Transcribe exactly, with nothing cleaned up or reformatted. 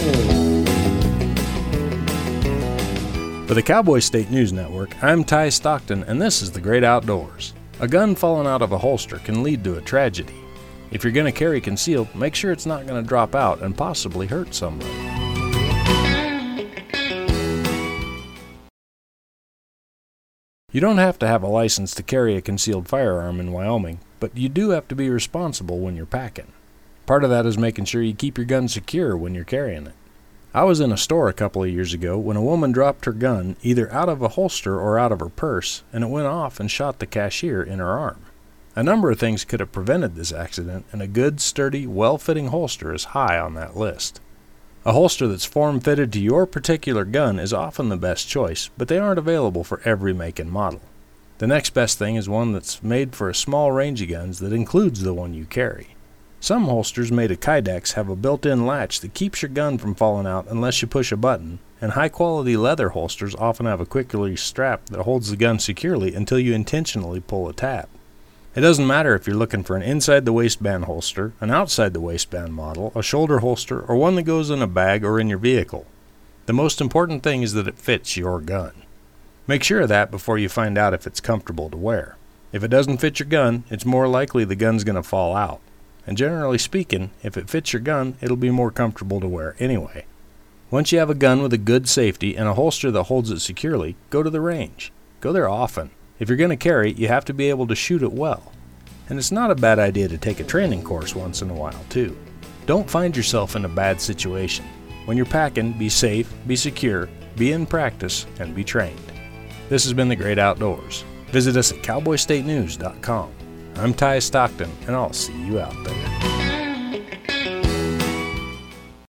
For the Cowboy State News Network, I'm Ty Stockton, and this is The Great Outdoors. A gun falling out of a holster can lead to a tragedy. If you're going to carry concealed, make sure it's not going to drop out and possibly hurt somebody. You don't have to have a license to carry a concealed firearm in Wyoming, but you do have to be responsible when you're packing. Part of that is making sure you keep your gun secure when you're carrying it. I was in a store a couple of years ago when a woman dropped her gun either out of a holster or out of her purse, and it went off and shot the cashier in her arm. A number of things could have prevented this accident, and a good, sturdy, well-fitting holster is high on that list. A holster that's form-fitted to your particular gun is often the best choice, but they aren't available for every make and model. The next best thing is one that's made for a small range of guns that includes the one you carry. Some holsters made of Kydex have a built-in latch that keeps your gun from falling out unless you push a button, and high-quality leather holsters often have a quick-release strap that holds the gun securely until you intentionally pull a tab. It doesn't matter if you're looking for an inside-the-waistband holster, an outside-the-waistband model, a shoulder holster, or one that goes in a bag or in your vehicle. The most important thing is that it fits your gun. Make sure of that before you find out if it's comfortable to wear. If it doesn't fit your gun, it's more likely the gun's going to fall out. And generally speaking, if it fits your gun, it'll be more comfortable to wear anyway. Once you have a gun with a good safety and a holster that holds it securely, go to the range. Go there often. If you're going to carry, you have to be able to shoot it well. And it's not a bad idea to take a training course once in a while, too. Don't find yourself in a bad situation. When you're packing, be safe, be secure, be in practice, and be trained. This has been The Great Outdoors. Visit us at cowboy state news dot com. I'm Ty Stockton, and I'll see you out there.